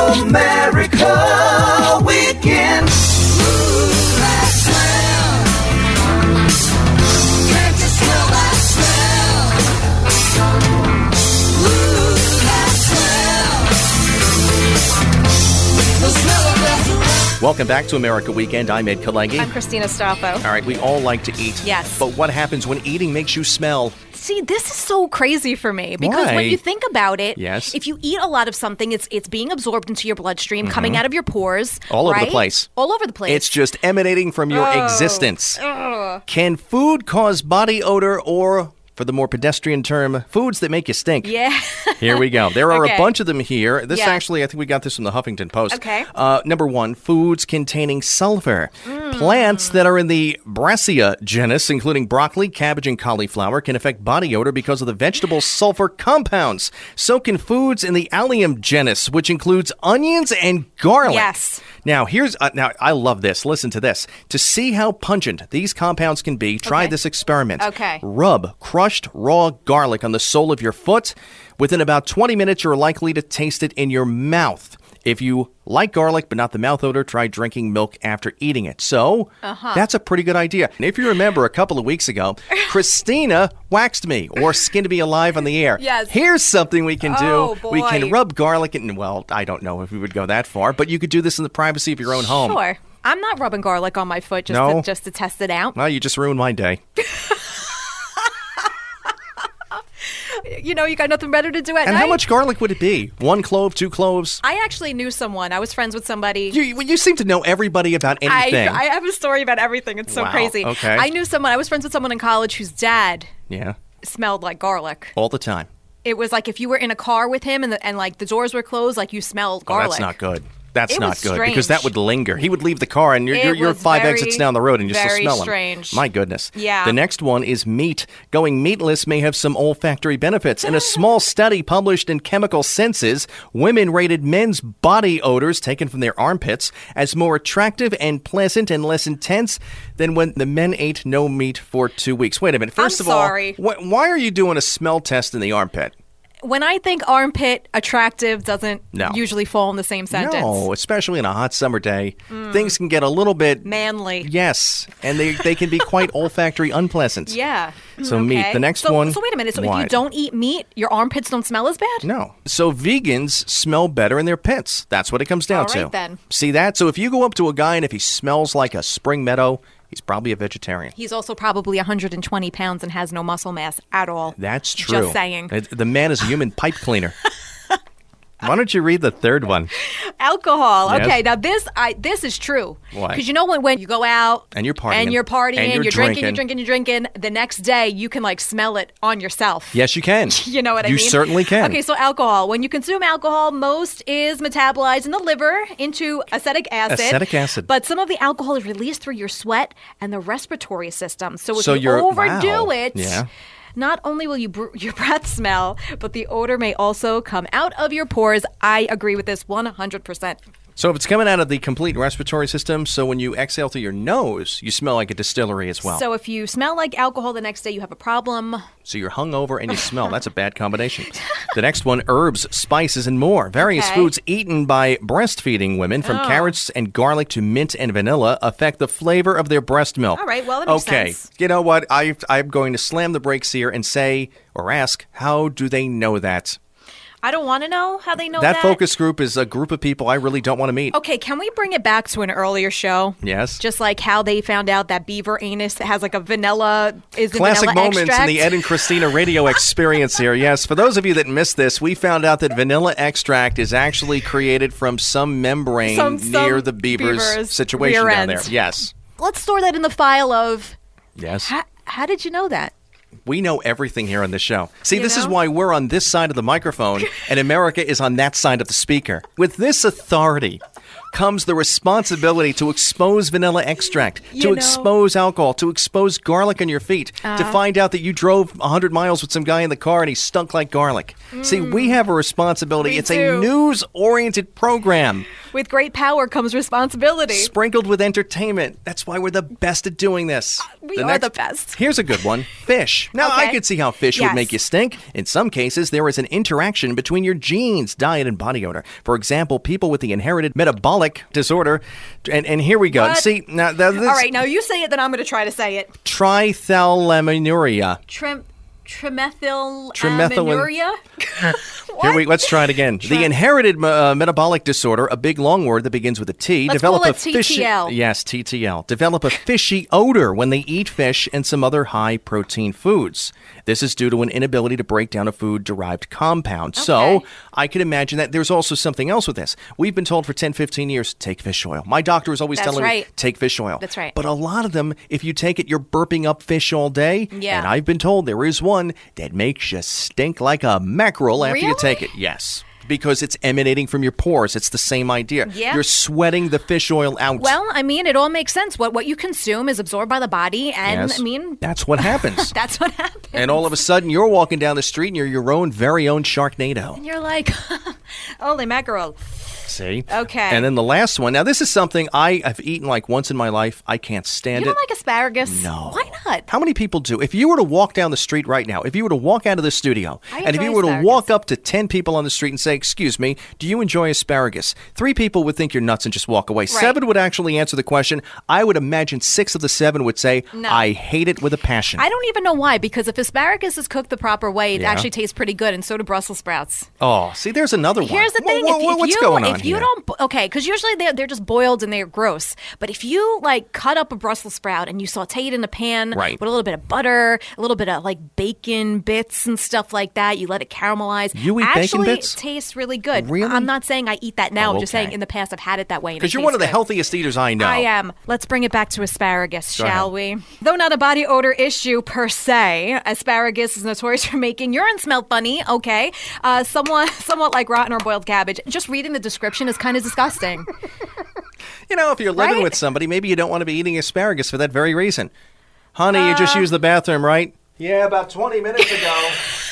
America Weekend. Ooh, that smell. Can't you smell that smell? Ooh, that smell. The smell of death. Welcome back to America Weekend. I'm Ed Kalengi. I'm Christina Staffo. All right, we all like to eat. Yes. But what happens when eating makes you smell? See, this is so crazy for me because Why? when you think about it, Yes. if you eat a lot of something, it's being absorbed into your bloodstream, coming out of your pores. All over the right? place. All over the place. It's just emanating from your existence. Can food cause body odor or, for the more pedestrian term, foods that make you stink? Yeah. Here we go. There are Okay. a bunch of them here. This Yeah. actually, I think we got this from the Huffington Post. Okay. Number one, foods containing sulfur. Plants that are in the Brassica genus, including broccoli, cabbage, and cauliflower, can affect body odor because of the vegetable sulfur compounds. So can foods in the Allium genus, which includes onions and garlic. Yes. Now, now I love this. Listen to this. To see how pungent these compounds can be, try Okay. this experiment. Okay. Rub crushed raw garlic on the sole of your foot. Within about 20 minutes, you're likely to taste it in your mouth. If you like garlic but not the mouth odor, try drinking milk after eating it. So, that's a pretty good idea. And if you remember a couple of weeks ago, Christina waxed me or skinned me alive on the air. Yes. Here's something we can do. Oh, We can boy. rub garlic in, well, I don't know if we would go that far, but you could do this in the privacy of your own home. Sure. I'm not rubbing garlic on my foot No? just to test it out. Well, you just ruined my day. You know, you got nothing better to do at And night. how much garlic would it be? 1 clove, 2 cloves? I actually knew someone. I was friends with somebody. You seem to know everybody about anything. I have a story about everything. It's so Wow, crazy. okay. I was friends with someone in college whose dad Yeah, smelled like garlic. all the time. It was like if you were in a car with him and like the doors were closed, like you smelled Oh, garlic. that's not good. That's It not was good because that strange. would linger. He would leave the car and you're was 5 very, exits down the road and you still very smell him. strange. My goodness. Yeah. The next one is meat. Going meatless may have some olfactory benefits. In a small study published in Chemical Senses, women rated men's body odors taken from their armpits as more attractive and pleasant and less intense than when the men ate no meat for 2 weeks. Wait a minute. First I'm of all, sorry. why are you doing a smell test in the armpit? When I think armpit attractive doesn't No. usually fall in the same sentence. No, especially in a hot summer day. Things can get a little bit Manly. Yes, and they can be quite olfactory unpleasant. Yeah. So meat. Okay. The next So one. wait a minute. So if What? you don't eat meat, your armpits don't smell as bad? No. So vegans smell better in their pits. That's what it comes down All to. right, then. See that? So if you go up to a guy and if he smells like a spring meadow, he's probably a vegetarian. He's also probably 120 pounds and has no muscle mass at all. That's true. Just saying. The man is a human pipe cleaner. Why don't you read the third one? Alcohol. Yes. Okay, now this is true. Why? Because you know when you go out And you're partying. and you're partying, And you're drinking, drinking. you're drinking, the next day you can like smell it on yourself. Yes, you can. You know what I You mean? certainly can. Okay, so alcohol. When you consume alcohol, most is metabolized in the liver into acetic acid. Acetic acid. But some of the alcohol is released through your sweat and the respiratory system. So if So you you're- overdo wow. it, Yeah. not only will your breath smell, but the odor may also come out of your pores. I agree with this 100%. So if it's coming out of the complete respiratory system, so when you exhale through your nose, you smell like a distillery as well. So if you smell like alcohol the next day, you have a problem. So you're hungover and you smell. That's a bad combination. The next one, herbs, spices, and more. Various Okay. foods eaten by breastfeeding women, from carrots and garlic to mint and vanilla, affect the flavor of their breast milk. All right, well, that makes okay. sense. You know what? I'm going to slam the brakes here and say, or ask, how do they know that? I don't want to know how they know That that. focus group is a group of people I really don't want to meet. Okay, can we bring it back to an earlier show? Yes. Just like how they found out that beaver anus has like a vanilla is in Classic vanilla moments extract. in the Ed and Christina radio experience here. Yes, for those of you that missed this, we found out that vanilla extract is actually created from some membrane Some near the beaver's situation rear down end. there. Yes. Let's store that in the file of Yes. how did you know that? We know everything here on the show. See, You this is know? why we're on this side of the microphone and America is on that side of the speaker. With this authority, comes the responsibility to expose vanilla extract, to expose alcohol, to expose garlic on your feet, to find out that you drove 100 miles with some guy in the car and he stunk like garlic. See, we have a responsibility. We It's do. a news-oriented program With great power comes responsibility. sprinkled with entertainment. That's why we're the best at doing this. We are the best. Here's a good one. Fish. Now, I Okay. could see how fish would Yes. make you stink. In some cases, there is an interaction between your genes, diet, and body odor. For example, people with the inherited metabolic disorder. And here we go. What? See, now this All right, now you say it, then I'm going to try to say it. triethylaminuria. Trimethylaminuria? Let's try it again. The inherited metabolic disorder, a big long word that begins with a T, Let's develop call a it fishy TTL. Yes, TTL. Develop a fishy odor when they eat fish and some other high protein foods. This is due to an inability to break down a food derived compound. So, Okay. I can imagine that there's also something else with this. We've been told for 10, 15 years, take fish oil. My doctor is always That's telling me, right. take fish oil. That's right. But a lot of them, if you take it, you're burping up fish all day. Yeah. And I've been told there is one that makes you stink like a mackerel after you Really? take it. Yes. Because it's emanating from your pores. It's the same idea. Yeah. You're sweating the fish oil out. Well, I mean, it all makes sense. What you consume is absorbed by the body, and Yes. I mean, That's what happens. that's what happens. And all of a sudden, you're walking down the street and you're your own very own Sharknado. You're like, holy mackerel. See? Okay. And then the last one. Now, this is something I have eaten like once in my life. I can't stand You it. don't like asparagus? No. Why not? How many people do? If you were to walk down the street right now, if you were to walk out of the studio, I and if you enjoy were to asparagus. walk up to 10 people on the street and say, excuse me, do you enjoy asparagus? 3 people would think you're nuts and just walk away. 7 would actually answer the question. I would imagine 6 of the 7 would say, No. I hate it with a passion. I don't even know why, because if asparagus is cooked the proper way, it Yeah. actually tastes pretty good, and so do Brussels sprouts. Oh, see, there's another one. Here's the thing: What's going on if you here? don't, okay, because usually they're just boiled and they're gross. But if you like cut up a Brussels sprout and you saute it in a pan Right. with a little bit of butter, a little bit of like bacon bits and stuff like that, you let it caramelize. You eat bacon actually, bits? it tastes really good. Really? I'm not saying I eat that now. Oh, I'm just okay. saying in the past I've had it that way. Because you're one of the healthiest eaters I know. I am. Let's bring it back to asparagus, Go shall we? Though not a body odor issue per se, asparagus is notorious for making urine smell funny. Okay, somewhat like rotten or boiled cabbage. Just reading the description is kind of disgusting. You know, if you're living Right? with somebody, maybe you don't want to be eating asparagus for that very reason. Honey, you just used the bathroom, right? Yeah, about 20 minutes ago.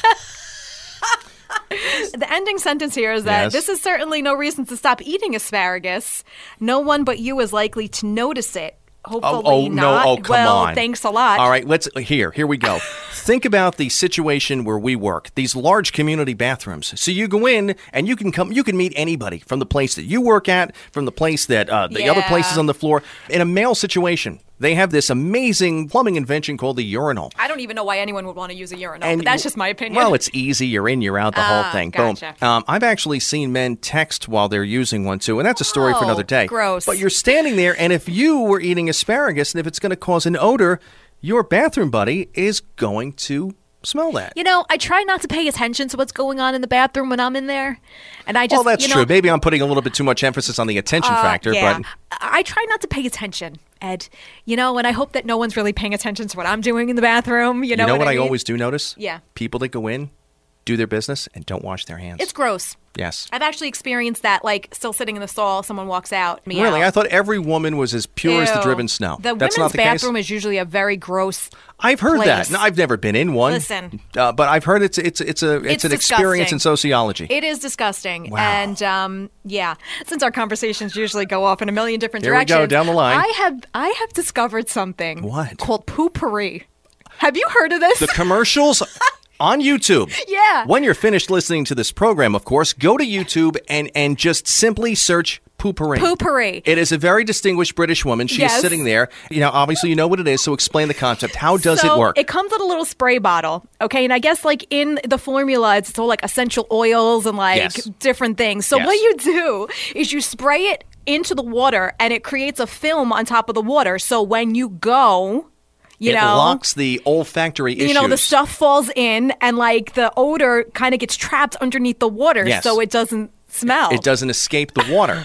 The ending sentence here is that Yes. this is certainly no reason to stop eating asparagus. No one but you is likely to notice it. Hopefully not. No, oh, come well, on. thanks a lot. All right, here we go. Think about the situation where we work, these large community bathrooms. So you go in and you can meet anybody from the place that you work at, from the place that the other Yeah. places on the floor. In a male situation, they have this amazing plumbing invention called the urinal. I don't even know why anyone would want to use a urinal, but that's just my opinion. Well, it's easy. You're in, you're out, the whole thing. Gotcha. Boom. I've actually seen men text while they're using one, too, and that's a story for another day. Gross. But you're standing there, and if you were eating asparagus, and if it's going to cause an odor, your bathroom buddy is going to smell that. You know, I try not to pay attention to what's going on in the bathroom when I'm in there, and I just. Well, that's you know, true. Maybe I'm putting a little bit too much emphasis on the attention factor, yeah. but I try not to pay attention, Ed. You know, and I hope that no one's really paying attention to what I'm doing in the bathroom. You know what I mean? always do notice? Yeah. People that go in, do their business, and don't wash their hands. It's gross. Yes. I've actually experienced that, like, still sitting in the stall, someone walks out. Me Really? out. I thought every woman was as pure as the Ew. driven snow. The That's women's not the bathroom case? is usually a very gross. I've heard that. place. No, I've never been in one. Listen. But I've heard it's an experience disgusting. in sociology. It is disgusting. Wow. And yeah, since our conversations usually go off in a million different Here we directions. go, down the line. I have discovered something. What? Called poopery. Have you heard of this? The commercials on YouTube. Yeah. When you're finished listening to this program, of course, go to YouTube and just simply search poopery. Poopery. It is a very distinguished British woman. She's Yes. sitting there. You know, obviously you know what it is, so explain the concept. How does So it work? It comes in a little spray bottle, okay? And I guess like in the formula, it's all like essential oils and like Yes. different things. So Yes. what you do is you spray it into the water, and it creates a film on top of the water. So when you go, you it know, locks the olfactory issues. you know, the stuff falls in, and like the odor kind of gets trapped underneath the water, Yes. so it doesn't smell. It doesn't escape the water.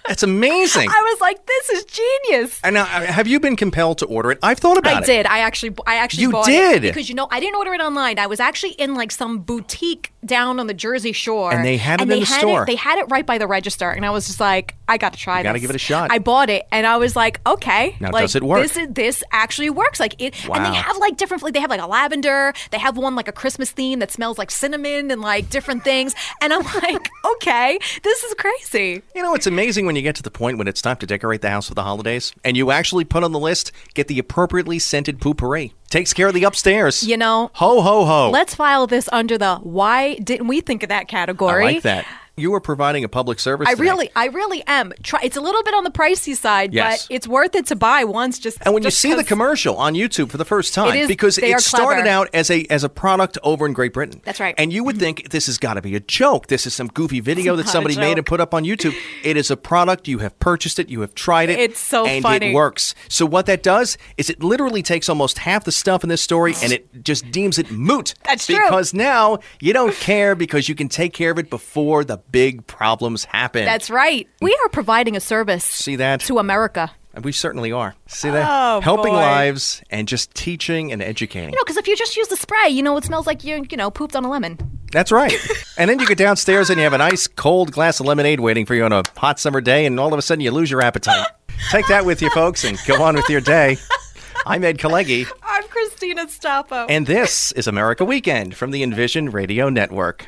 That's amazing. I was like, this is genius. And now, have you been compelled to order it? I've thought about it. I did. I actually You bought did? it because I didn't order it online. I was actually in like some boutique down on the Jersey Shore, And they had it in the store. They had it right by the register, and I was just like, I got to try. Gotta give it a shot. I bought it, and I was like, okay, Now, like, does it work? This actually works. Like it, and Wow. they have like different. They have like a lavender. They have one like a Christmas theme that smells like cinnamon and like different things. And I'm like, okay, this is crazy. You know, it's amazing when you get to the point when it's time to decorate the house for the holidays, and you actually put on the list, get the appropriately scented potpourri. Takes care of the upstairs. You know, Ho, ho, ho. let's file this under the why didn't we think of that I category? like that. You are providing a public service I today. really am. It's a little bit on the pricey side, Yes. but it's worth it to buy once. And when you just see the 'cause- commercial on YouTube for the first time, It is- because they it are started clever. out as a product over in Great Britain. That's right. And you would think this has got to be a joke. This is some goofy video that not a somebody made and joke. put up on YouTube. It is a product. You have purchased it. You have tried it. It's so and funny. it works. So what that does is it literally takes almost half the stuff in this story and it just deems it moot. That's true. Because now you don't care because you can take care of it before the big problems happen. That's right. We are providing a service. See that? To America. We certainly are. See that? Oh, Helping boy. lives and just teaching and educating. Because if you just use the spray, it smells like you pooped on a lemon. That's right. And then you get downstairs and you have a nice cold glass of lemonade waiting for you on a hot summer day, and all of a sudden you lose your appetite. Take that with you, folks, and go on with your day. I'm Ed Kalegi, I'm Christina Stoppo. and this is America Weekend from the Envision Radio Network.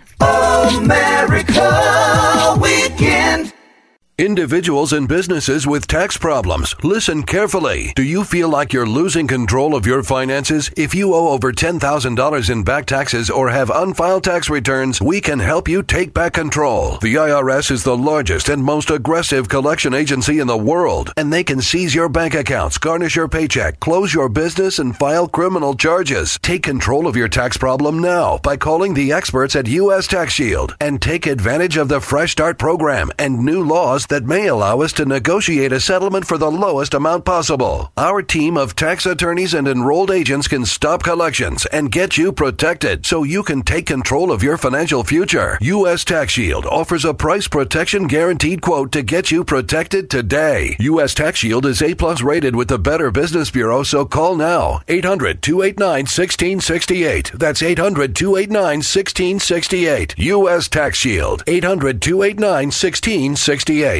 America Weekend. Individuals and businesses with tax problems, listen carefully. Do you feel like you're losing control of your finances? If you owe over $10,000 in back taxes or have unfiled tax returns, we can help you take back control. The IRS is the largest and most aggressive collection agency in the world, and they can seize your bank accounts, garnish your paycheck, close your business, and file criminal charges. Take control of your tax problem now by calling the experts at U.S. Tax Shield and take advantage of the Fresh Start program and new laws that may allow us to negotiate a settlement for the lowest amount possible. Our team of tax attorneys and enrolled agents can stop collections and get you protected so you can take control of your financial future. U.S. Tax Shield offers a price protection guaranteed quote to get you protected today. U.S. Tax Shield is A+ rated with the Better Business Bureau, so call now. 800-289-1668. That's 800-289-1668. U.S. Tax Shield. 800-289-1668.